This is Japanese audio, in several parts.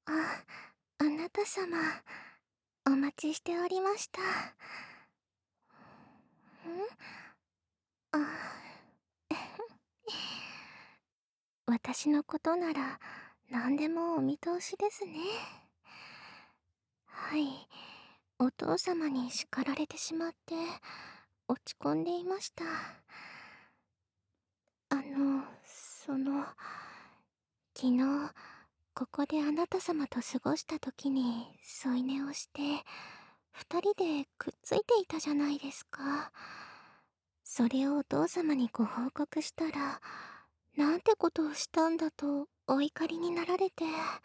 あ、あなた様、お待ちしておりました。あ、私のことなら何でもお見通しですね。はい、お父様に叱られてしまって落ち込んでいました。昨日、ここであなた様と過ごした時に添い寝をして、二人でくっついていたじゃないですか。それをお父様にご報告したら、なんてことをしたんだとお怒りになられて、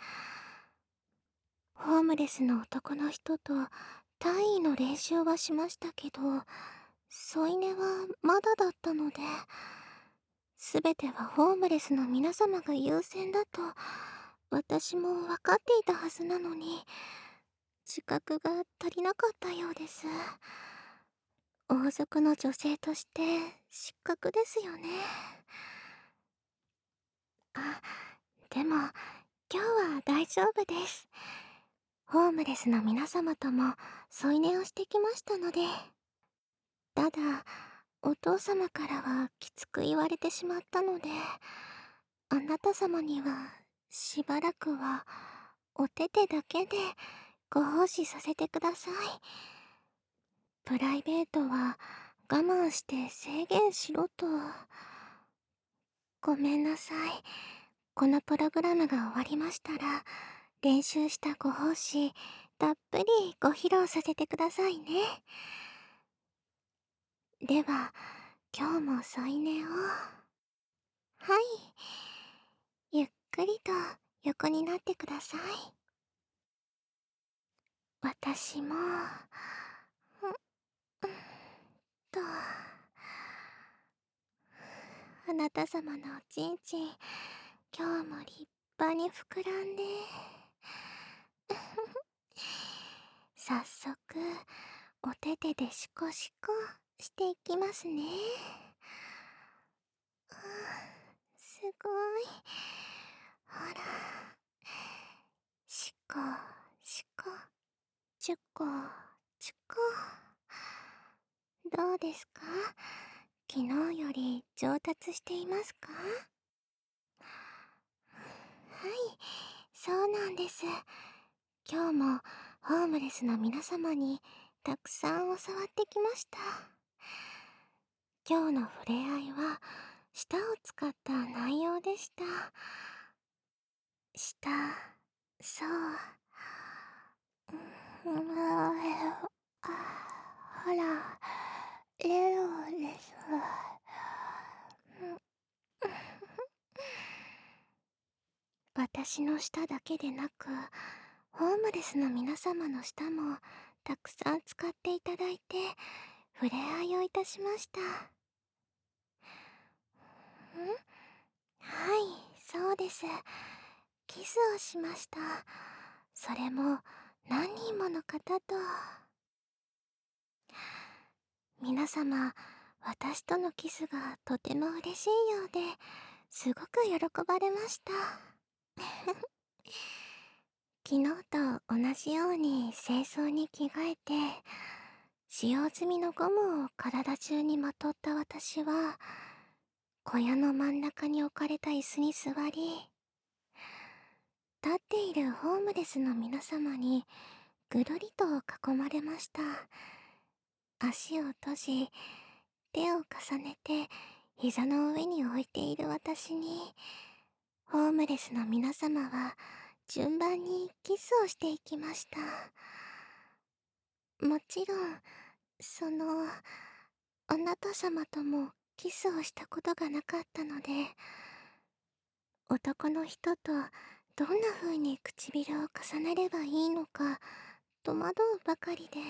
ホームレスの男の人と単位の練習はしましたけど、添い寝はまだだったので、すべてはホームレスの皆様が優先だと私も分かっていたはずなのに、自覚が足りなかったようです。王族の女性として失格ですよね。あ、でも今日は大丈夫です。ホームレスの皆様とも添い寝をしてきましたので。ただ、お父様からはきつく言われてしまったので、あなた様にはしばらくはお手手だけでご奉仕させてください。プライベートは我慢して制限しろと。ごめんなさい。このプログラムが終わりましたら、練習したご奉仕、たっぷりご披露させてくださいね。では、今日も添い寝を。はい。ゆっくりと横になってください。私も、と、あなた様のおちんちん、今日も立派に膨らんで、早速、お手手でシコシコしていきますね。すごい。ほら、シコ、シコ、チュコ、チュコ。どうですか？昨日より上達していますか？はい、そうなんです。今日もホームレスの皆様にたくさん教わってきました。今日の触れ合いは舌を使った内容でした。舌、そう。ほら、レオです。私の舌だけでなく、ホームレスの皆様の舌もたくさん使っていただいて、触れ合いをいたしました。はい、そうです。キスをしました。それも何人もの方と。皆様、私とのキスがとても嬉しいようで、すごく喜ばれました。昨日と同じように清掃に着替えて、使用済みのゴムを体中にまとった私は、小屋の真ん中に置かれた椅子に座り、立っているホームレスの皆様にぐるりと囲まれました。足を閉じ、手を重ねて膝の上に置いている私に、ホームレスの皆様は順番にキスをしていきました。もちろん、その、あなた様ともキスをしたことがなかったので、男の人とどんな風に唇を重ねればいいのか戸惑うばかりで、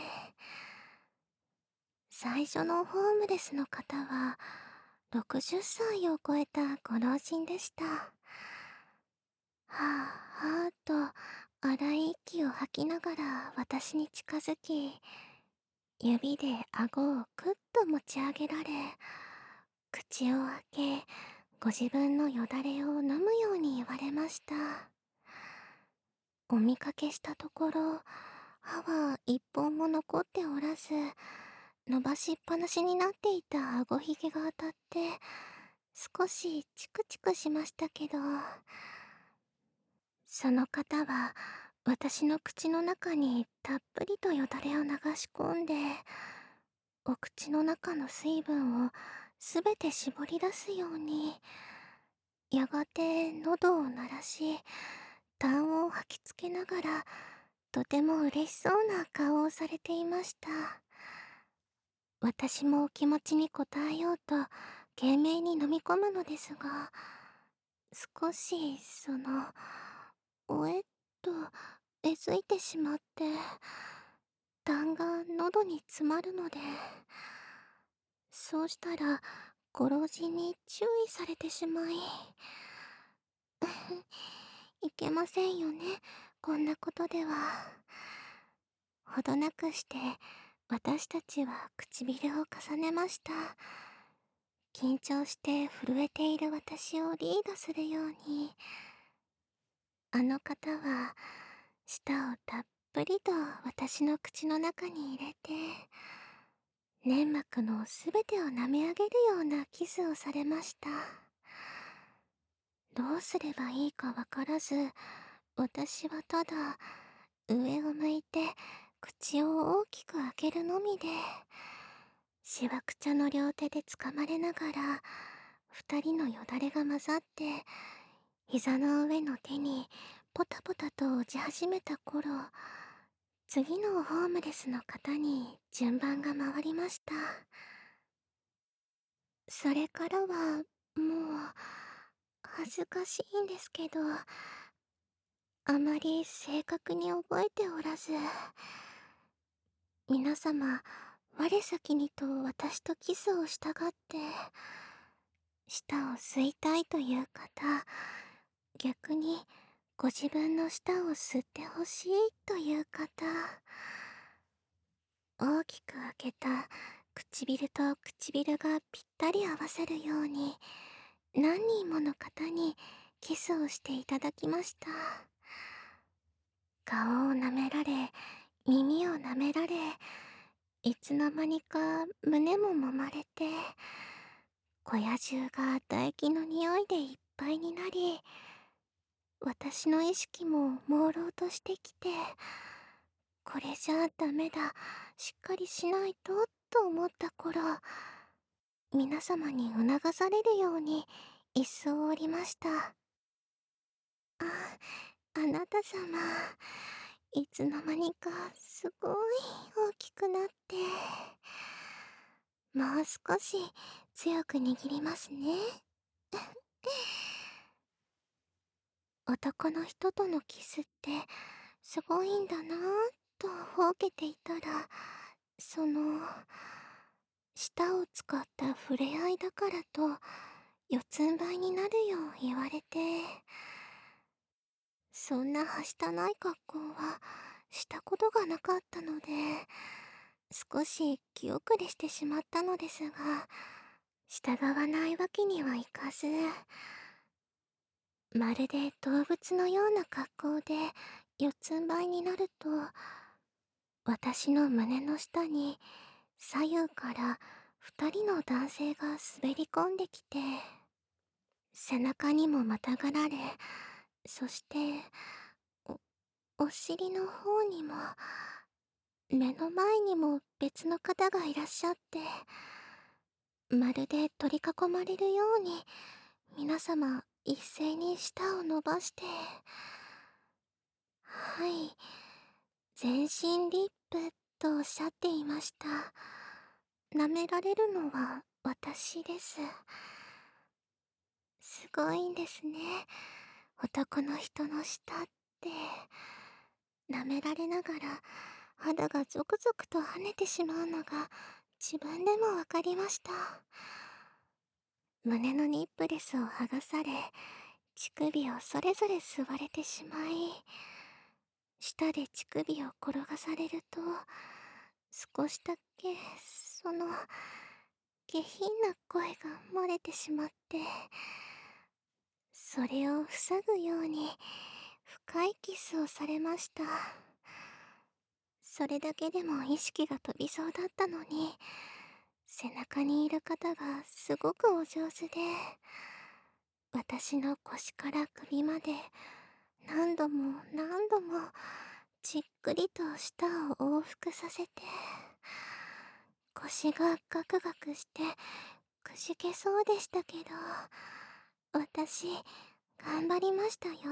最初のホームレスの方は60歳を超えたご老人でした。はぁはぁと荒い息を吐きながら私に近づき、指で顎をくっと持ち上げられ、口を開け、ご自分のよだれを飲むように言われました。 お見かけしたところ、歯は一本も残っておらず、伸ばしっぱなしになっていたあごひげが当たって、少しチクチクしましたけど、その方は私の口の中にたっぷりとよだれを流し込んで、お口の中の水分をすべて絞り出すように、やがて喉を鳴らし、痰を吐きつけながら、とても嬉しそうな顔をされていました。私も気持ちに応えようと、懸命に飲み込むのですが、少し、おえっと、えずいてしまって、痰が喉に詰まるので、そうしたら、ご老人に注意されてしまい、いけませんよね、こんなことでは。ほどなくして、私たちは唇を重ねました。緊張して震えている私をリードするように、あの方は、舌をたっぷりと私の口の中に入れて、粘膜のすべてを舐め上げるようなキスをされました。どうすればいいかわからず、私はただ、上を向いて、口を大きく開けるのみで、しわくちゃの両手で掴まれながら、二人のよだれが混ざって、膝の上の手にポタポタと落ち始めた頃、次のホームレスの方に順番が回りました。それからは、もう、恥ずかしいんですけど、あまり正確に覚えておらず、皆様、我先にと私とキスをしたがって、舌を吸いたいという方、逆にご自分の舌を吸ってほしいという方、大きく開けた唇と唇がぴったり合わせるように、何人もの方にキスをしていただきました。顔を舐められ、耳を舐められ、いつの間にか胸も揉まれて、小屋中が唾液の匂いでいっぱいになり、私の意識も朦朧としてきて、これじゃあダメだ、しっかりしないと、と思った頃、皆様に促されるように椅子を降りました。あ、あなた様、いつの間にかすごい大きくなって、もう少し強く握りますね。男の人とのキスってすごいんだなぁとほうけていたら、舌を使った触れ合いだからと四つん這いになるよう言われて、そんなはしたない格好はしたことがなかったので、少し気遅れしてしまったのですが、従わないわけにはいかず、まるで動物のような格好で四つん這いになると、私の胸の下に左右から二人の男性が滑り込んできて、背中にもまたがられ、そして、お、お尻の方にも、目の前にも別の方がいらっしゃって、まるで取り囲まれるように、皆様一斉に舌を伸ばして、はい、全身リップとおっしゃっていました。舐められるのは私です。すごいんですね。男の人の舌って、舐められながら肌がゾクゾクと跳ねてしまうのが自分でもわかりました。胸のニップレスを剥がされ、乳首をそれぞれ吸われてしまい、舌で乳首を転がされると、少しだけ、下品な声が漏れてしまって、それを塞ぐように深いキスをされました。それだけでも意識が飛びそうだったのに、背中にいる方がすごくお上手で、私の腰から首まで何度も何度もじっくりと舌を往復させて、腰がガクガクしてくじけそうでしたけど、私頑張りましたよ。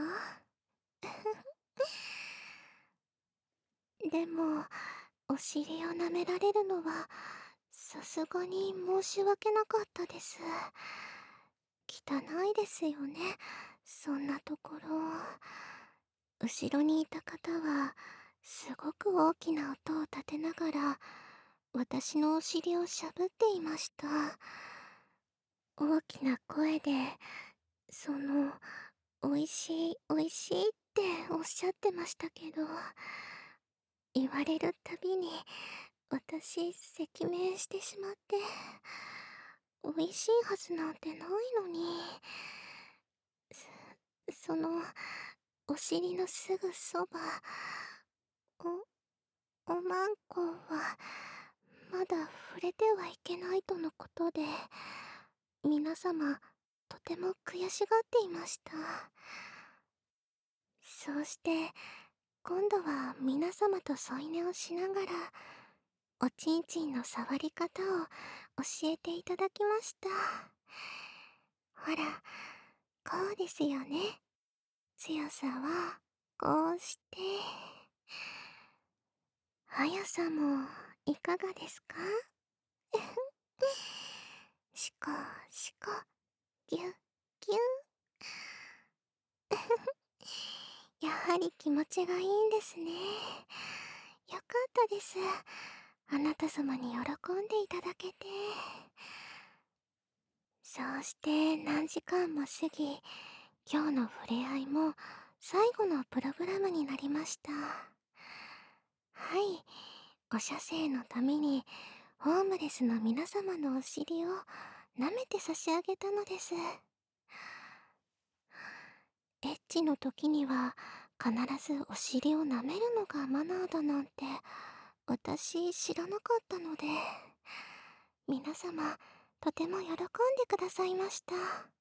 でもお尻を舐められるのはさすがに申し訳なかったです。汚いですよね、そんなところ。後ろにいた方はすごく大きな音を立てながら私のお尻をしゃぶっていました。大きな声で、おいしいおいしいっておっしゃってましたけど、言われるたびに私赤面してしまって、美味しいはずなんてないのに。そのお尻のすぐそば、おまんこはまだ触れてはいけないとのことで、皆様とても悔しがっていました。そうして今度は皆様と添い寝をしながらおちんちんの触り方を教えていただきました。ほら、こうですよね。強さはこうして。速さもいかがですか？しこしこ、ぎゅっぎゅ。やはり気持ちがいいんですね。よかったです。あなた様に喜んでいただけて。そうして何時間も過ぎ、今日の触れ合いも最後のプログラムになりました。はい、お射精のためにホームレスの皆様のお尻を舐めて差し上げたのです。エッチの時には必ずお尻を舐めるのがマナーだなんて私知らなかったので、皆様とても喜んでくださいました。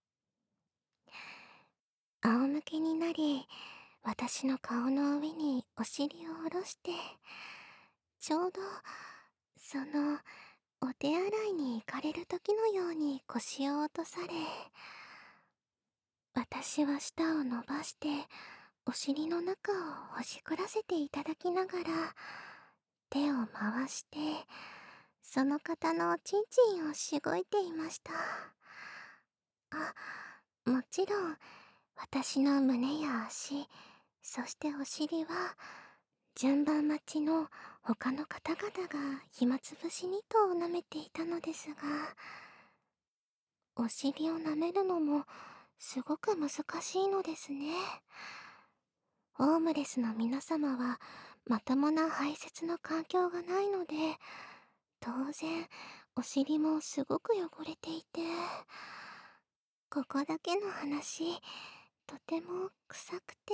仰向けになり、私の顔の上にお尻を下ろして、ちょうどお手洗いに行かれる時のように腰を落とされ、私は舌を伸ばしてお尻の中をほじくらせていただきながら手を回してその方のおちんちんをしごいていました。もちろん私の胸や足、そしてお尻は順番待ちの他の方々が暇つぶしにと舐めていたのですが、お尻を舐めるのもすごく難しいのですね。ホームレスの皆様はまともな排泄の環境がないので、当然お尻もすごく汚れていて、ここだけの話、とても臭くて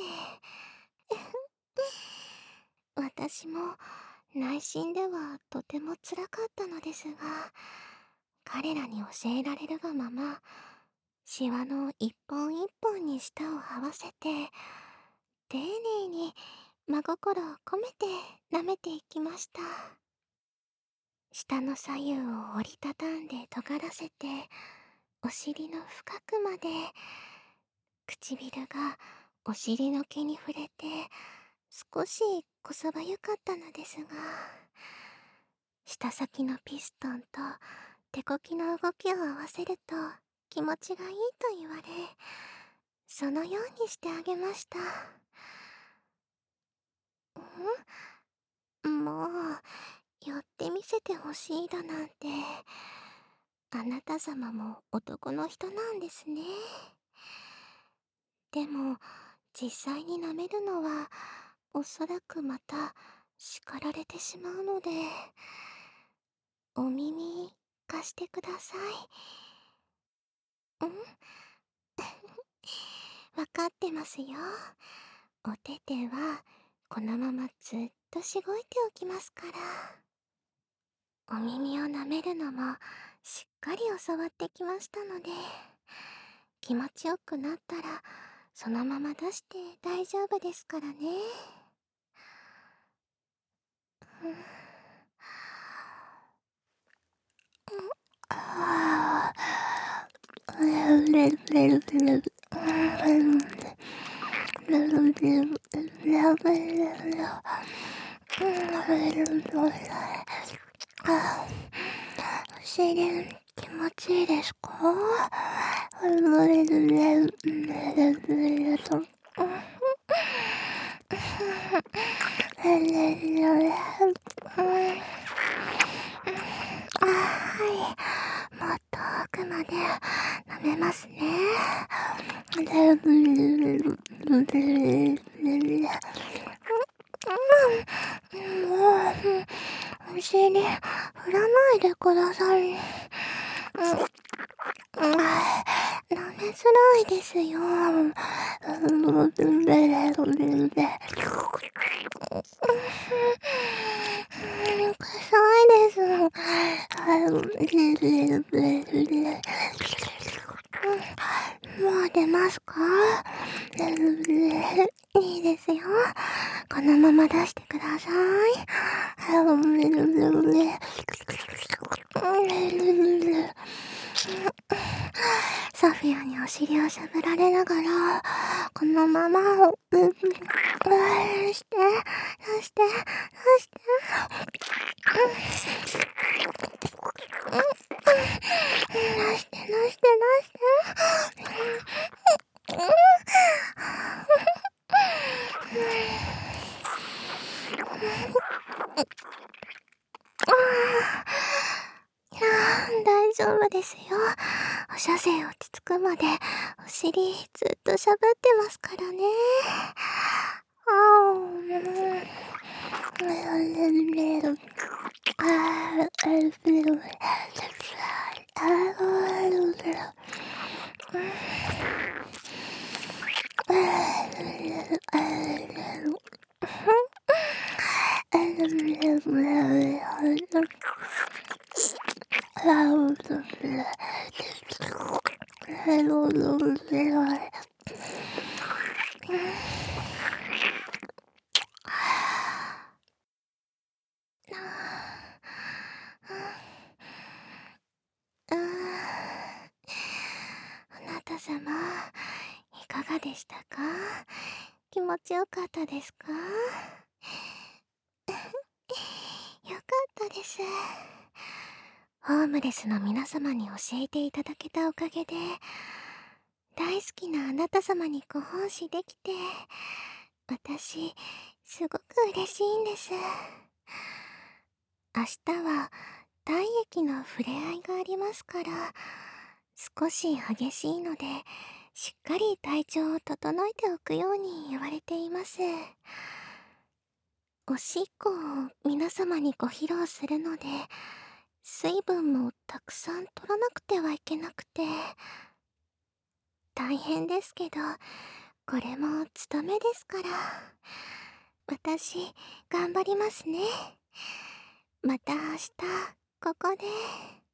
私も内心ではとても辛かったのですが、彼らに教えられるがままシワの一本一本に舌を合わせて丁寧に真心を込めて舐めていきました。舌の左右を折りたたんで尖らせてお尻の深くまで、唇がお尻の毛に触れて少しこそばゆかったのですが、舌先のピストンと手こきの動きを合わせると気持ちがいいと言われ、そのようにしてあげました。もうやってみせてほしいだなんて、あなた様も男の人なんですね。でも実際に舐めるのはおそらくまた叱られてしまうので、お耳貸してください。わかってますよ。 お手手はこのままずっとしごいておきますから。お耳を舐めるのもしっかり教わってきましたので、気持ちよくなったらそのまま出して大丈夫ですからね。うん。あお尻気持ちいいですか？はい。もっと奥まで舐めますね。もう、お尻、振らないでください。舐めづらいですよ。臭いです。もう出ますか？いいですよ。このまま出してください。ソフィアにお尻をしゃぶられながら、このまま、出して、出して、出して。出して、出して、出して大丈夫ですよ。お射精落ち着くまでお尻ずっとしゃぶってますからね。あなた様、いかがでしたか？気持ちよかったですか？よかったです。ホームレスの皆様に教えていただけたおかげで、大好きなあなた様にご奉仕できて、私、すごく嬉しいんです。明日は体液の触れ合いがありますから、少し激しいので、しっかり体調を整えておくように言われています。おしっこを皆様にご披露するので、水分もたくさん取らなくてはいけなくて、大変ですけど、これも務めですから。私、頑張りますね。また明日、ここで。